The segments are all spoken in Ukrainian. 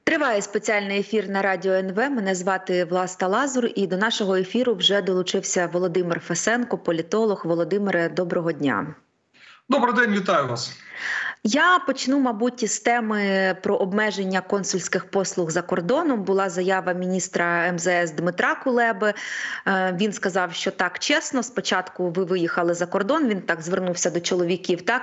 Триває спеціальний ефір на Радіо НВ. Мене звати Власта Лазур, і до нашого ефіру вже долучився Володимир Фесенко, політолог. Володимире, доброго дня. Добрий день, вітаю вас. Я почну, мабуть, із теми про обмеження консульських послуг за кордоном. Була заява міністра МЗС Дмитра Кулеби. Він сказав, що так, чесно, спочатку ви виїхали за кордон, він так звернувся до чоловіків, так,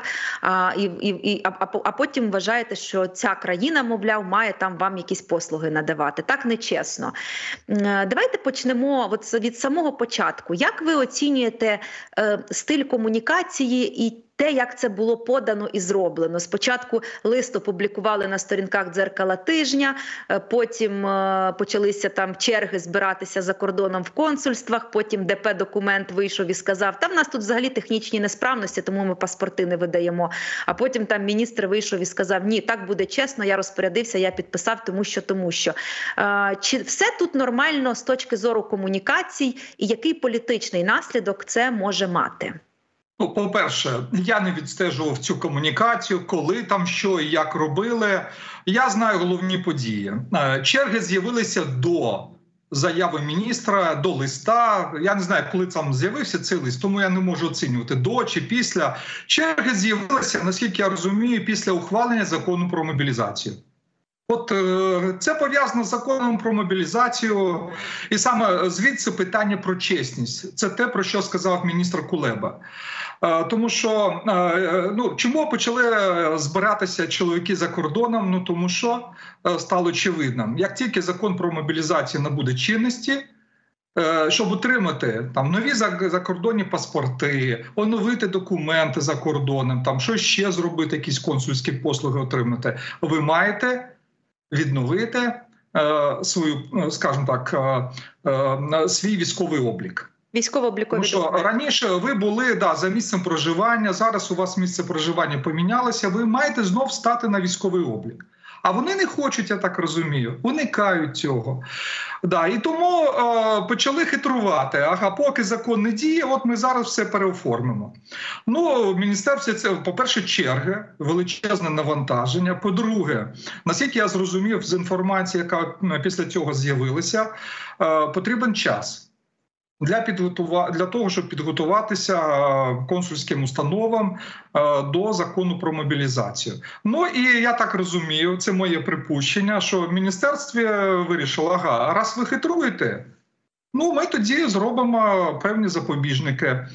а потім вважаєте, що ця країна, мовляв, має там вам якісь послуги надавати. Так нечесно. Давайте почнемо від самого початку. Як ви оцінюєте стиль комунікації і те, як це було подано і зроблено? Спочатку лист опублікували на сторінках «Дзеркала тижня», потім почалися там черги збиратися за кордоном в консульствах, потім ДП-документ вийшов і сказав, та в нас тут взагалі технічні несправності, тому ми паспорти не видаємо. А потім там міністр вийшов і сказав, ні, так буде чесно, я розпорядився, я підписав, тому що. Чи все тут нормально з точки зору комунікацій і який політичний наслідок це може мати? Ну, по-перше, я не відстежував цю комунікацію, коли там що і як робили. Я знаю головні події. Черги з'явилися до заяви міністра, до листа. Я не знаю, коли там з'явився цей лист, тому я не можу оцінювати, до чи після. Черги з'явилися, наскільки я розумію, після ухвалення закону про мобілізацію. От це пов'язано з законом про мобілізацію, і саме звідси питання про чесність. Це те, про що сказав міністр Кулеба. Тому що, чому почали збиратися чоловіки за кордоном? Ну, тому що стало очевидним. Як тільки закон про мобілізацію набуде чинності, щоб отримати там нові закордонні паспорти, оновити документи за кордоном, там що ще зробити, якісь консульські послуги отримати, ви маєте відновити свій військовий облік. Військово-облікові Тому що раніше ви були за місцем проживання, зараз у вас місце проживання помінялося, ви маєте знов стати на військовий облік. А вони не хочуть, я так розумію, уникають цього. І тому почали хитрувати. Ага, поки закон не діє, от ми зараз все переоформимо. Ну, в міністерстві це, по-перше, черги, величезне навантаження. По-друге, наскільки я зрозумів з інформації, яка після цього з'явилася, потрібен час. Для того, щоб підготуватися консульським установам до закону про мобілізацію. Ну і я так розумію, це моє припущення, що в міністерстві вирішило, ага, раз ви хитруєте, ну ми тоді зробимо певні запобіжники.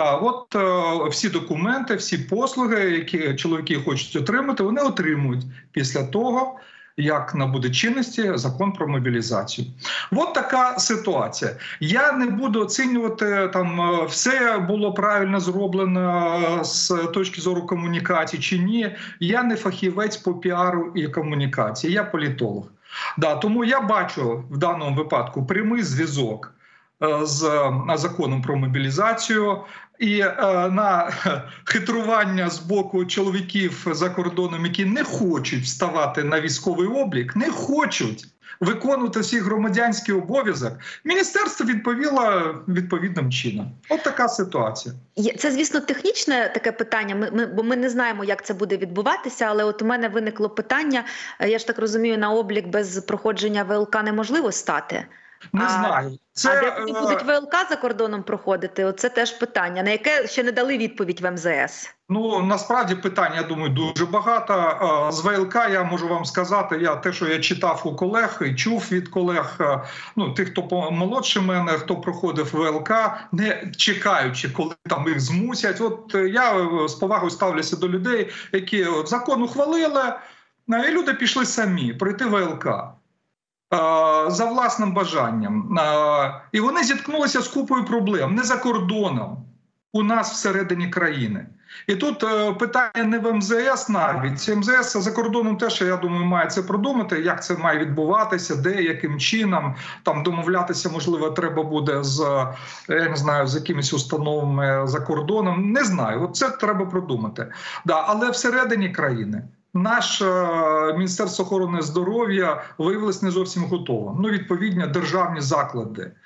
Всі документи, всі послуги, які чоловіки хочуть отримати, вони отримують після того, як набуде чинності закон про мобілізацію. От така ситуація. Я не буду оцінювати, там все було правильно зроблено з точки зору комунікації чи ні. Я не фахівець по піару і комунікації, я політолог. Тому я бачу в даному випадку прямий зв'язок з законом про мобілізацію і на хитрування з боку чоловіків за кордоном, які не хочуть вставати на військовий облік, не хочуть виконувати свій громадянський обов'язок, міністерство відповіло відповідним чином. От така ситуація. Це, звісно, технічне таке питання, бо ми не знаємо, як це буде відбуватися, але от у мене виникло питання, я ж так розумію, на облік без проходження ВЛК неможливо стати? Не знаю. А де вони будуть ВЛК за кордоном проходити? Оце теж питання, на яке ще не дали відповідь в МЗС. Ну, насправді питань, я думаю, дуже багато. З ВЛК я можу вам сказати, те, що я читав у колег і чув від колег, тих, хто молодше мене, хто проходив ВЛК, не чекаючи, коли там їх змусять. От я з повагою ставлюся до людей, які закон ухвалили, і люди пішли самі пройти ВЛК. За власним бажанням. І вони зіткнулися з купою проблем. Не за кордоном, у нас всередині країни. І тут питання не в МЗС навіть. МЗС за кордоном теж, я думаю, має це продумати, як це має відбуватися, де, яким чином. Там домовлятися, можливо, треба буде з якимись установами за кордоном. Не знаю, от це треба продумати. Але всередині країни наше Міністерство охорони здоров'я виявилось не зовсім готовим. Відповідні державні заклади.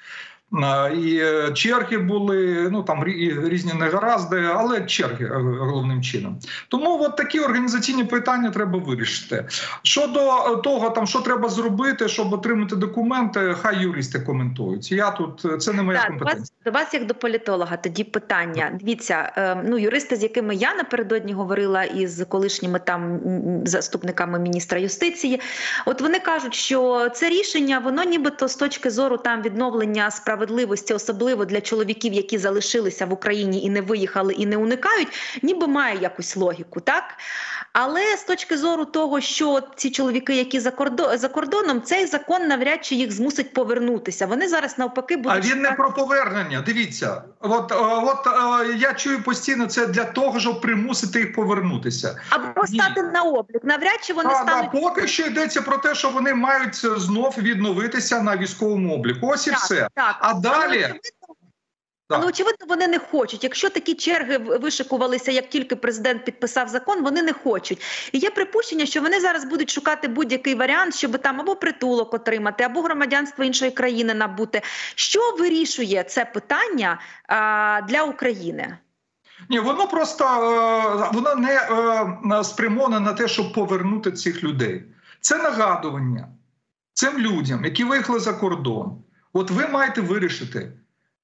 І черги були, ну там різні негаразди, але черги головним чином. Тому от такі організаційні питання треба вирішити. Щодо того, там що треба зробити, щоб отримати документи, хай юристи коментують. Я тут, це не моя компетенція. До вас як до політолога тоді питання. Дивіться, ну юристи, з якими я напередодні говорила, із колишніми там заступниками міністра юстиції, от вони кажуть, що це рішення, воно нібито з точки зору там відновлення справедливості, особливо для чоловіків, які залишилися в Україні і не виїхали, і не уникають, ніби має якусь логіку, так? Але з точки зору того, що ці чоловіки, які за кордоном, цей закон навряд чи їх змусить повернутися. Вони зараз навпаки будуть... А він не про повернення, дивіться. От я чую постійно, це для того, щоб примусити їх повернутися. Або стати на облік. Навряд чи вони стануть... Поки що йдеться про те, що вони мають знов відновитися на військовому обліку. Ось і все. Так. А далі... Але, очевидно, вони не хочуть. Якщо такі черги вишикувалися, як тільки президент підписав закон, вони не хочуть. І є припущення, що вони зараз будуть шукати будь-який варіант, щоб там або притулок отримати, або громадянство іншої країни набути. Що вирішує це питання для України? Ні, воно просто воно не спрямоване на те, щоб повернути цих людей. Це нагадування цим людям, які виїхали за кордон. От ви маєте вирішити,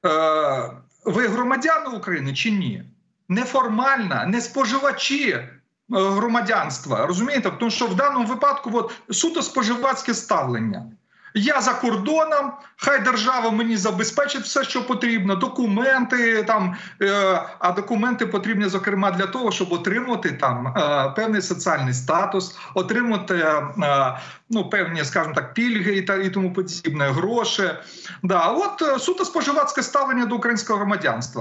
ви громадяни України чи ні? Неформально, не споживачі громадянства, розумієте? Тому що в даному випадку от, суто споживацьке ставлення. Я за кордоном, хай держава мені забезпечить все, що потрібно, документи, там, а документи потрібні, зокрема, для того, щоб отримати там певний соціальний статус, отримати ну, певні, скажімо так, пільги і тому подібне, гроші. Да, от суто споживацьке ставлення до українського громадянства.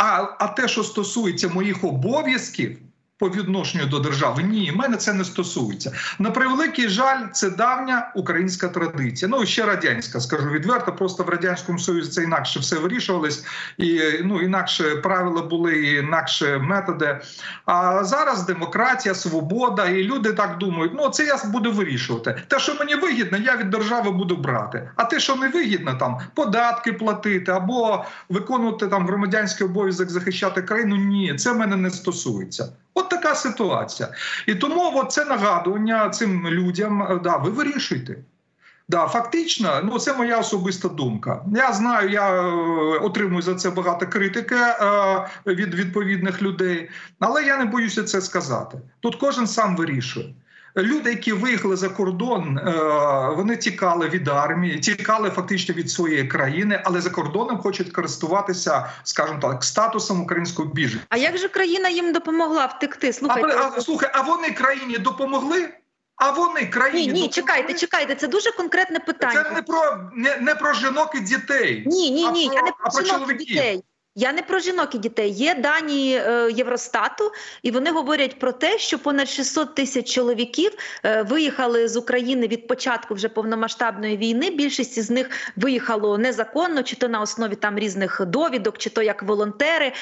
А те, що стосується моїх обов'язків, по відношенню до держави. Ні, мене це не стосується. На превеликий жаль, це давня українська традиція. Ну, ще радянська, скажу відверто, просто в Радянському Союзі це інакше все вирішувалось, і ну, інакше правила були, і інакше методи. А зараз демократія, свобода, і люди так думають, ну, це я буду вирішувати. Те, що мені вигідно, я від держави буду брати. А те, що не вигідно, там, податки платити, або виконувати там громадянський обов'язок захищати країну, ні, це мене не стосується. От така ситуація. І тому це нагадування цим людям, да, ви вирішуйте. Да, фактично, ну це моя особиста думка. Я знаю, я отримую за це багато критики від відповідних людей, але я не боюся це сказати. Тут кожен сам вирішує. Люди, які виїхали за кордон, вони тікали від армії, тікали фактично від своєї країни, але за кордоном хочуть користуватися, скажімо так, статусом українського біженця. А як же країна їм допомогла втекти? Слухай, а вони країні допомогли? А вони країні Ні, чекайте, це дуже конкретне питання. Це не про жінок і дітей. Ні, я не про жінок і дітей. Я не про жінок і дітей. Є дані Євростату, і вони говорять про те, що понад 600 тисяч чоловіків виїхали з України від початку вже повномасштабної війни. Більшість із них виїхало незаконно, чи то на основі там різних довідок, чи то як волонтери.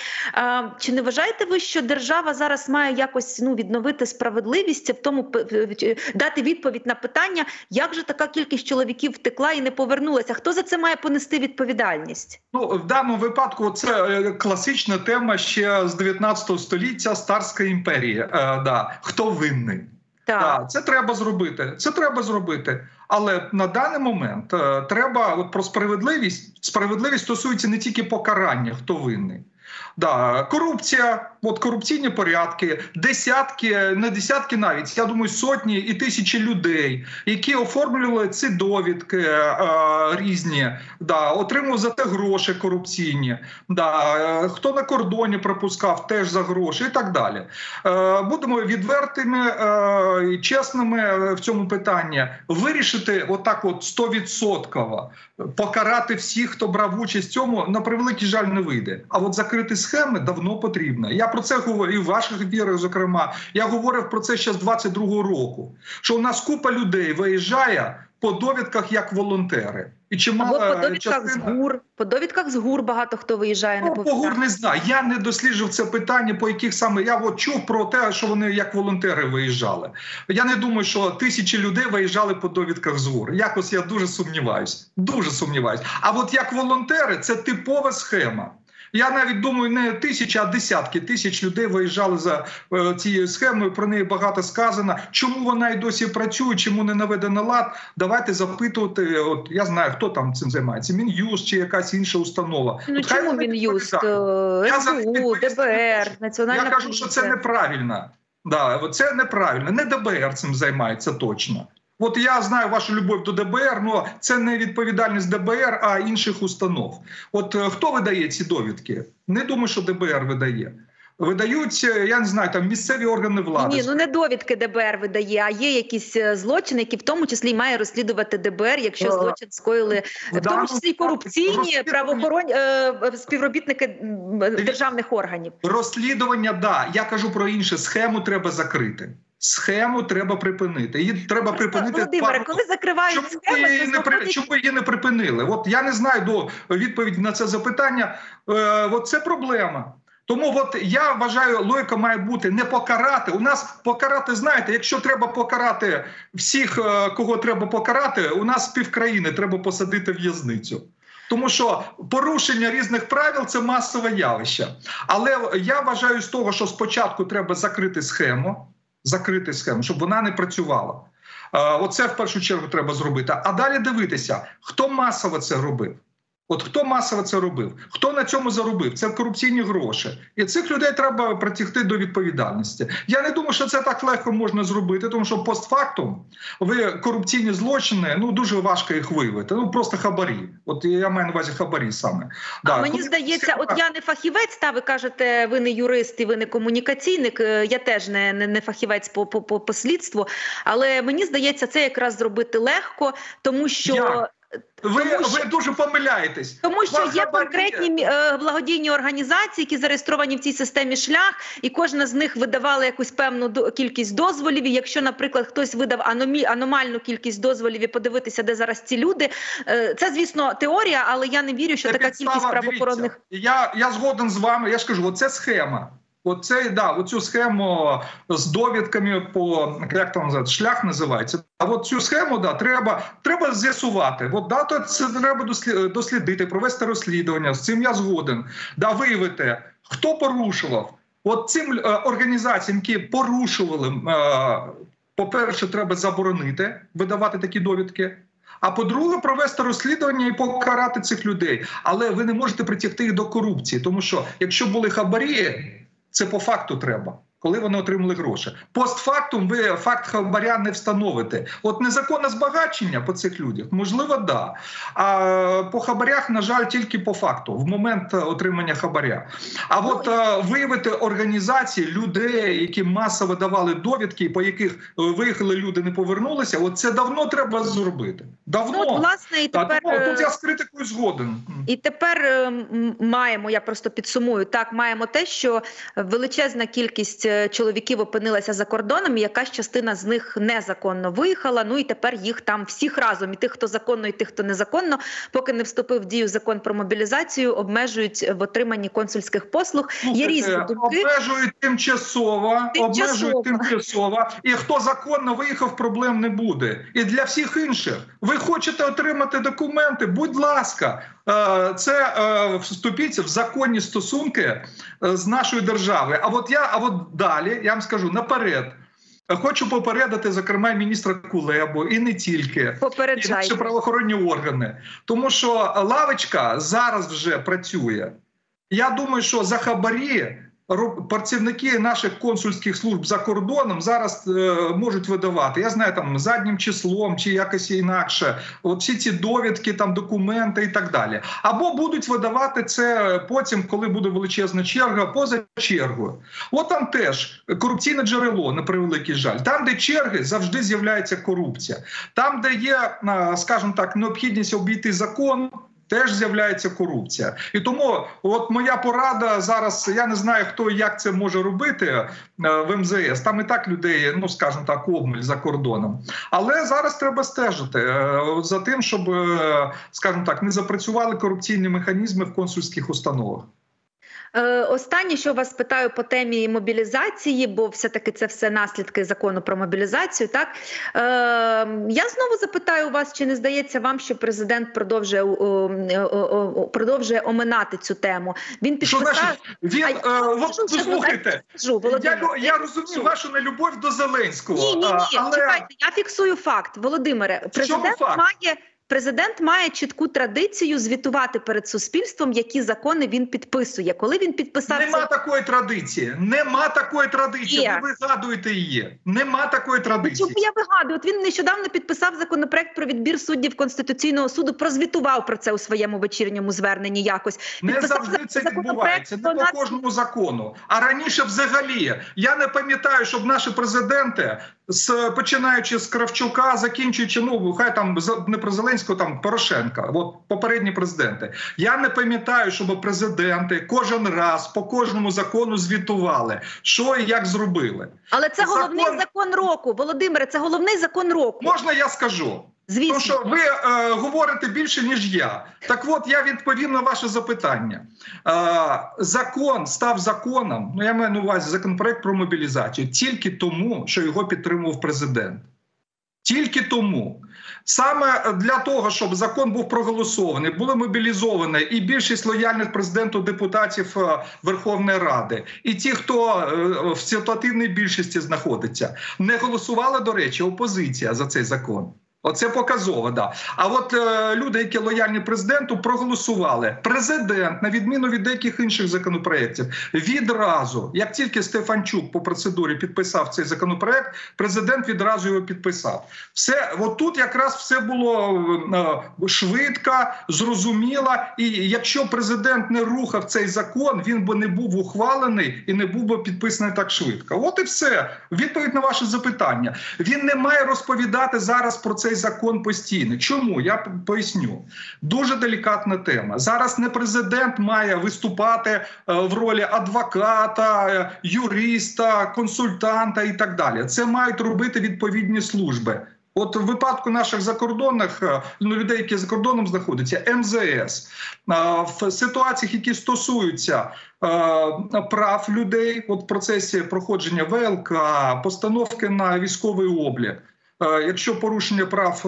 Чи не вважаєте ви, що держава зараз має якось відновити справедливість, в тому дати відповідь на питання, як же така кількість чоловіків втекла і не повернулася? Хто за це має понести відповідальність? Ну, в даному випадку це класична тема ще з 19 століття, Царська імперія. Да. Хто винний? Да, це треба зробити. Але на даний момент треба про справедливість. Справедливість стосується не тільки покарання, хто винний. Да, корупція, корупційні порядки, не десятки навіть, я думаю, сотні і тисячі людей, які оформлювали ці довідки різні, да, отримував за те гроші корупційні, да, хто на кордоні пропускав теж за гроші і так далі. Будемо відвертими і чесними в цьому питанні. Вирішити отак 100%, покарати всіх, хто брав участь в цьому, на превеликий жаль, не вийде. А от закрити схеми давно потрібно. Я про це говорю і в ваших ефірах, зокрема. Я говорив про це ще з 22-го року. Що у нас купа людей виїжджає, по довідках як волонтери. І чимала Або по довідках частина... з ГУР. По довідках з ГУР багато хто виїжджає, не По ГУР не знаю. Я не досліджував це питання, по яких саме... Я от чув про те, що вони як волонтери виїжджали. Я не думаю, що тисячі людей виїжджали по довідках з ГУР. Якось я дуже сумніваюсь. Дуже сумніваюсь. А от як волонтери – це типова схема. Я навіть думаю, не тисячі, а десятки тисяч людей виїжджали за цією схемою, про неї багато сказано. Чому вона і досі працює, чому не наведено лад? Давайте запитувати, от я знаю, хто там цим займається, Мін'юст чи якась інша установа. Ну от чому Мін'юст, СБУ, ДБР, Національна поліція? Я кажу, що це неправильно. Да, це неправильно. Не ДБР цим займається точно. От я знаю вашу любов до ДБР, але це не відповідальність ДБР, а інших установ. От хто видає ці довідки? Не думаю, що ДБР видає. Видають, я не знаю, там місцеві органи влади. Ні, ну не довідки ДБР видає, а є якісь злочини, які в тому числі має розслідувати ДБР, якщо злочин скоїли, в тому числі корупційні правоохоронні співробітники державних органів. Розслідування, да. Я кажу про інше. Схему треба закрити. Схему треба припинити. Її треба припинити. Володимире, коли закривають схему, чому її не припинили? От я не знаю до відповіді на це запитання. От це проблема. Тому от я вважаю, логіка має бути не покарати. У нас покарати, знаєте, якщо треба покарати всіх, кого треба покарати, у нас півкраїни треба посадити в в'язницю. Тому що порушення різних правил – це масове явище. Але я вважаю з того, що спочатку треба закрити схему, щоб вона не працювала. Оце в першу чергу треба зробити. А далі дивитися, хто масово це робив. От хто масово це робив? Хто на цьому заробив? Це корупційні гроші. І цих людей треба притягти до відповідальності. Я не думаю, що це так легко можна зробити, тому що постфактум ви корупційні злочини, ну дуже важко їх виявити. Ну просто хабарі. От я маю на увазі хабарі саме. А мені здається, от я не фахівець, та ви кажете, ви не юрист і ви не комунікаційник, я теж не фахівець по слідству, але мені здається, це якраз зробити легко, тому що... Ви дуже помиляєтесь. Тому що є конкретні благодійні організації, які зареєстровані в цій системі «Шлях», і кожна з них видавала якусь певну кількість дозволів. І якщо, наприклад, хтось видав аномальну кількість дозволів і подивитися, де зараз ці люди, це, звісно, теорія, але я не вірю, що така кількість правоохоронних... Я згоден з вами, я ж кажу, оце схема. Оцю схему з довідками по, як там називається, шлях називається. А от цю схему, треба з'ясувати. То це треба дослідити, провести розслідування. З цим я згоден. Виявити, хто порушував. От цим організаціям, які порушували, по-перше, треба заборонити видавати такі довідки. А по-друге, провести розслідування і покарати цих людей. Але ви не можете притягти їх до корупції, тому що якщо були хабарі, це по факту треба, коли вони отримали гроші. Постфактум ви факт хабаря не встановите. От незаконне збагачення по цих людях, можливо, да. А по хабарях, на жаль, тільки по факту, в момент отримання хабаря. А от виявити організації, людей, які масово давали довідки, по яких виїхали люди, не повернулися, от це давно треба зробити. Давно. Ну, власне, і тепер... Тут я з критикою згоден. І тепер маємо, я просто підсумую, так, маємо те, що величезна кількість чоловіків опинилася за кордоном, і якась частина з них незаконно виїхала, ну і тепер їх там всіх разом, і тих, хто законно, і тих, хто незаконно, поки не вступив в дію закон про мобілізацію, обмежують в отриманні консульських послуг. Є різні думки. Обмежують тимчасово, і хто законно виїхав, проблем не буде. І для всіх інших. Ви хочете отримати документи, будь ласка, це вступіть в законні стосунки з нашою державою. А от далі, я вам скажу, наперед, хочу попередити, зокрема, міністра Кулебу, і не тільки, і наші правоохоронні органи. Тому що лавочка зараз вже працює. Я думаю, що за хабарі працівники наших консульських служб за кордоном зараз можуть видавати. Я знаю, там заднім числом чи якось інакше. От всі ці довідки, там документи і так далі. Або будуть видавати це потім, коли буде величезна черга, поза чергою. От там теж корупційне джерело, на превеликий жаль. Там, де черги, завжди з'являється корупція. Там, де є, скажімо так, необхідність обійти закон, теж з'являється корупція. І тому от моя порада зараз, я не знаю, хто і як це може робити в МЗС, там і так людей, ну скажімо так, обмаль за кордоном. Але зараз треба стежити за тим, щоб, скажімо так, не запрацювали корупційні механізми в консульських установах. Останнє, що вас питаю по темі мобілізації, бо все-таки це все наслідки закону про мобілізацію. Так я знову запитаю вас, чи не здається вам, що президент продовжує оминати цю тему? Він підписав... Слухайте, я розумію вашу нелюбов до Зеленського. Ні, але... чекайте, я фіксую факт. Володимире, Президент має чітку традицію звітувати перед суспільством, які закони він підписує. Коли він підписав... Нема такої традиції. Нема такої традиції. Ви вигадуєте її. Нема такої традиції. Чому я вигадую? От він нещодавно підписав законопроект про відбір суддів Конституційного суду, прозвітував про це у своєму вечірньому зверненні якось. Не завжди це відбувається, не по кожному закону. А раніше взагалі, я не пам'ятаю, щоб наші президенти, починаючи з Кравчука, закінчуючи, ну, хай там не про Зеленського, там Порошенка, от попередні президенти. Я не пам'ятаю, щоб президенти кожен раз по кожному закону звітували, що і як зробили. Але це головний закон року, Володимире, це головний закон року. Можна я скажу? Звісно. Тому що ви говорите більше, ніж я. Так от, я відповім на ваше запитання. Закон став законом, ну я маю на увазі законопроект про мобілізацію, тільки тому, що його підтримував президент. Тільки тому. Саме для того, щоб закон був проголосований, були мобілізовані і більшість лояльних президенту депутатів Верховної Ради, і ті, хто в ситуативній більшості знаходиться. Не голосувала, до речі, опозиція за цей закон. Оце показово, да. А от люди, які лояльні президенту, проголосували. Президент, на відміну від деяких інших законопроєктів, відразу, як тільки Стефанчук по процедурі підписав цей законопроєкт, президент відразу його підписав. Все, от тут якраз все було швидко, зрозуміло, і якщо президент не рухав цей закон, він би не був ухвалений і не був би підписаний так швидко. От і все. Відповідь на ваше запитання. Він не має розповідати зараз про цей закон постійно. Чому? Я поясню. Дуже делікатна тема. Зараз не президент має виступати в ролі адвоката, юриста, консультанта і так далі. Це мають робити відповідні служби. От в випадку наших закордонних, людей, які за кордоном знаходяться, МЗС, в ситуаціях, які стосуються прав людей, от в процесі проходження ВЛК, постановки на військовий облік, якщо порушення прав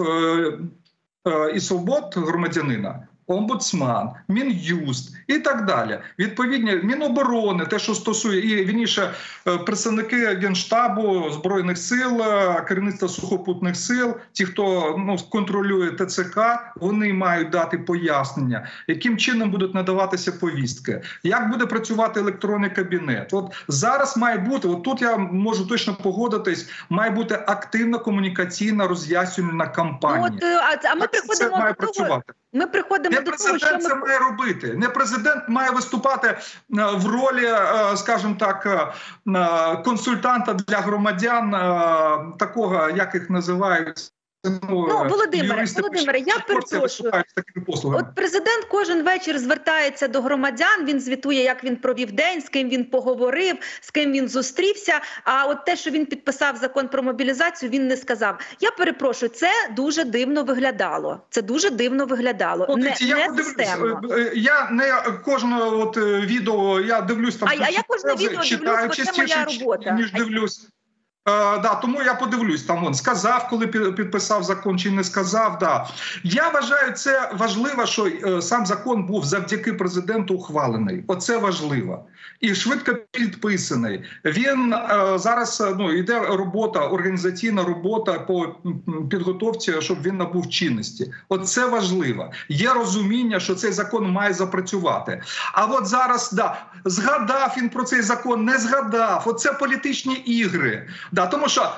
і свобод громадянина, омбудсман, Мін'юст і так далі. Відповідні Міноборони, те, що стосує, і вірніше представники Генштабу, Збройних сил, керівництва сухопутних сил, ті, хто контролює ТЦК, вони мають дати пояснення, яким чином будуть надаватися повістки, як буде працювати електронний кабінет. От зараз має бути, от тут я можу точно погодитись, має бути активна комунікаційна роз'яснювальна кампанія. А ми приходимо до того, ми приходимо не президент це має робити. Не президент має виступати в ролі, скажімо так, консультанта для громадян, такого, як їх називають. Володимире, я перепрошую. От президент кожен вечір звертається до громадян, він звітує, як він провів день, з ким він поговорив, з ким він зустрівся, а от те, що він підписав закон про мобілізацію, він не сказав. Я перепрошую, це дуже дивно виглядало. Це дуже дивно виглядало. Не системно. Я не кожного відео, я дивлюсь там, я кожне відео дивлюсь, бо це моя робота. Ніж дивлюсь. Тому я подивлюсь, там він сказав, коли підписав закон, чи не сказав. Да. Я вважаю, це важливо, що сам закон був завдяки президенту ухвалений. Оце важливо. І швидко підписаний. Він зараз, йде робота, організаційна робота по підготовці, щоб він набув чинності. Оце важливо. Є розуміння, що цей закон має запрацювати. А от зараз, згадав він про цей закон, не згадав. Оце політичні ігри. Тому що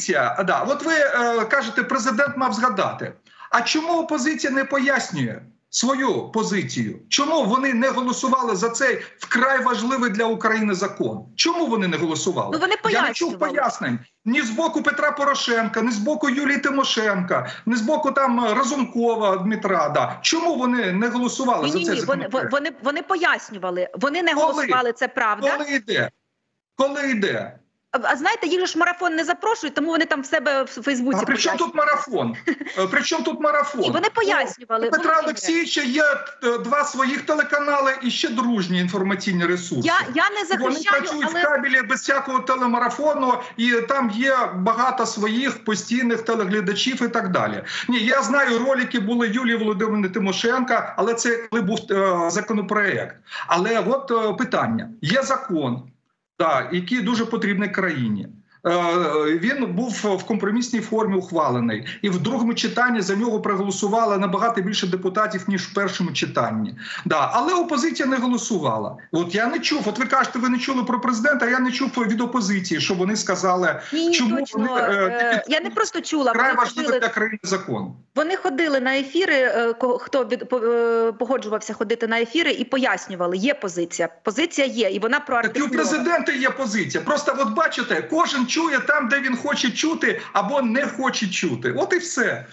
опозиція, от ви кажете, президент мав згадати. А чому опозиція не пояснює? свою позицію. Чому вони не голосували за цей вкрай важливий для України закон? Чому вони не голосували? Ну, вони Я не чув пояснень ні з боку Петра Порошенка, ні з боку Юлії Тимошенка, ні з боку там Разумкова Дмитра. Да. Чому вони не голосували за цей законопроект? Вони пояснювали. Вони не голосували, це правда. Коли йде? А знаєте, їх же ж марафон не запрошують, тому вони там в себе в Фейсбуці. А при чому тут марафон? При чому тут марафон? І вони пояснювали. У Петра Олексійовича є 2 своїх телеканали і ще дружні інформаційні ресурси. Я не захищаю, вони працюють в кабелі без всякого телемарафону, і там є багато своїх постійних телеглядачів і так далі. Ні, я знаю, ролики були Юлії Володимирівни Тимошенка, але це коли був законопроект. Але от питання. Є закон, який дуже потрібний країні. Він був в компромісній формі ухвалений. І в другому читанні за нього проголосувало набагато більше депутатів, ніж в першому читанні. Але опозиція не голосувала. От я не чув, от ви кажете, ви не чули про президента, а я не чув від опозиції, що вони сказали, чому точно. Я не просто чула. Вкрай важливий для країни закон. Вони ходили на ефіри, хто погоджувався ходити на ефіри, і пояснювали, є позиція. Позиція є, і вона проартикульована. Так і у президента є позиція. Просто от бачите, кожен чує там, де він хоче чути, або не хоче чути. От і все.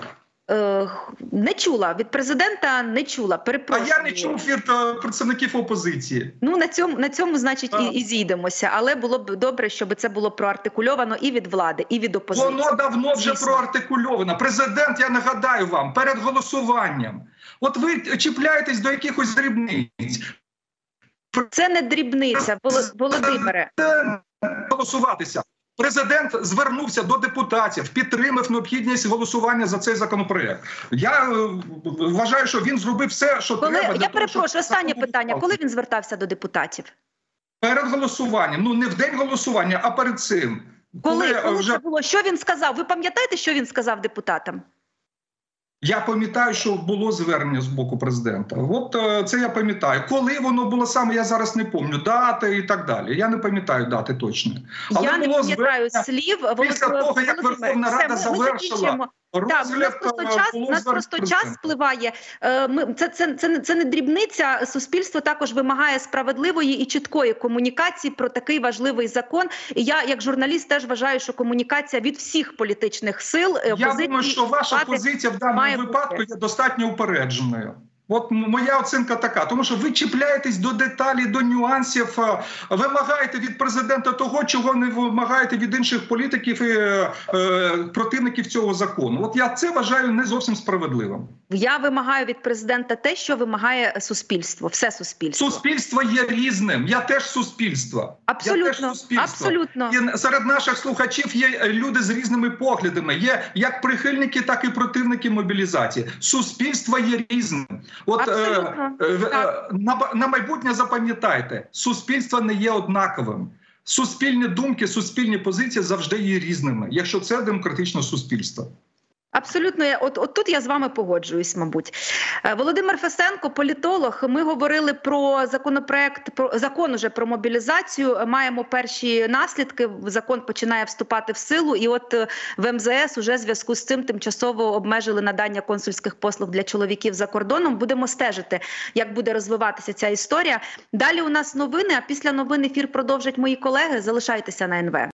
Не чула. Від президента не чула. Перепрошую. А я не чув від представників опозиції. Ну, на цьому значить, і зійдемося. Але було б добре, щоб це було проартикульовано і від влади, і від опозиції. Воно давно вже проартикульовано. Президент, я нагадаю вам, перед голосуванням. От ви чіпляєтесь до якихось дрібниць. Це не дрібниця, Володимире. Голосуватися. Президент звернувся до депутатів, підтримав необхідність голосування за цей законопроект. Я вважаю, що він зробив все, що треба. Я перепрошую, останнє питання. Коли він звертався до депутатів? Перед голосуванням. Ну, не в день голосування, а перед цим. Коли це було? Що він сказав? Ви пам'ятаєте, що він сказав депутатам? Я пам'ятаю, що було звернення з боку президента. От це я пам'ятаю. Коли воно було саме, я зараз не пам'ятаю. Дати і так далі. Я не пам'ятаю дати точно. Але я не пам'ятаю слів. Після того, як Верховна Рада завершила розгляд, у нас просто час спливає. Це не дрібниця. Суспільство також вимагає справедливої і чіткої комунікації про такий важливий закон. І я, як журналіст, теж вважаю, що комунікація від всіх політичних сил... Я думаю, що ваша позиція в даному випадку є достатньо упередженою. От моя оцінка така, тому що ви чіпляєтесь до деталей, до нюансів, вимагаєте від президента того, чого не вимагаєте від інших політиків і противників цього закону. От я це вважаю не зовсім справедливим. Я вимагаю від президента те, що вимагає суспільство, все суспільство. Суспільство є різним, я теж суспільство. Абсолютно, абсолютно. І серед наших слухачів є люди з різними поглядами, є як прихильники, так і противники мобілізації. Суспільство є різним. От на майбутнє запам'ятайте, суспільство не є однаковим. Суспільні думки, суспільні позиції завжди є різними, якщо це демократичне суспільство. Абсолютно, от тут я з вами погоджуюсь, мабуть. Володимир Фесенко, політолог. Ми говорили про законопроект, закон уже про мобілізацію. Маємо перші наслідки. Закон починає вступати в силу. І от в МЗС уже в зв'язку з цим тимчасово обмежили надання консульських послуг для чоловіків за кордоном. Будемо стежити, як буде розвиватися ця історія. Далі у нас новини, а після новин ефір продовжать мої колеги. Залишайтеся на НВ.